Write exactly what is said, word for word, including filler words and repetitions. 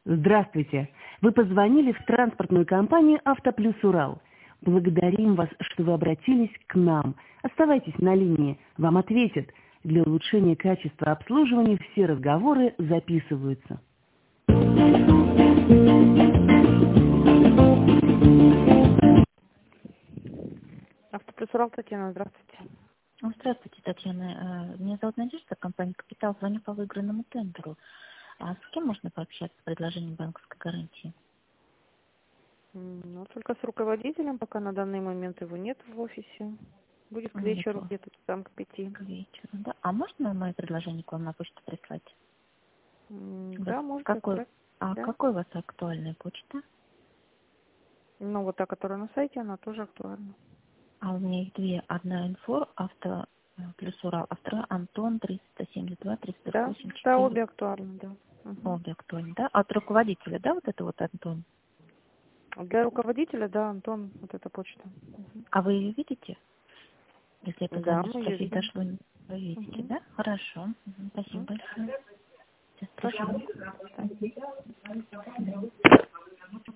Здравствуйте. Вы позвонили в транспортную компанию «Автоплюс Урал». Благодарим вас, что вы обратились к нам. Оставайтесь на линии, вам ответят. Для улучшения качества обслуживания все разговоры записываются. «Автоплюс Урал», Татьяна, здравствуйте. Здравствуйте, Татьяна. Меня зовут Надежда, компания «Капитал». Звоню по выигранному тендеру. А с кем можно пообщаться с предложением банковской гарантии? Ну, только с руководителем, пока на данный момент его нет в офисе. Будет к вечеру, где-то там к пяти. К вечеру, да. А можно мое предложение к вам на почту прислать? Да, можно. Какой? А да. какой у вас актуальная почта? Ну, вот та, которая на сайте, она тоже актуальна. А у меня их две. Одна инфо, авто плюс Урал, а вторая Антон триста семьдесят два триста восемьдесят четыре. Да, да, обе актуальны, да. Угу. Обе актуальны, да? От руководителя, да, вот это вот Антон? Для руководителя, да, Антон, вот эта почта. Угу. А вы ее видите? Если это Да, звонок мы ее видим. дошло, вы видите, Угу. да? Хорошо. Угу. Спасибо Угу. большое. Сейчас Хорошо. пришлю.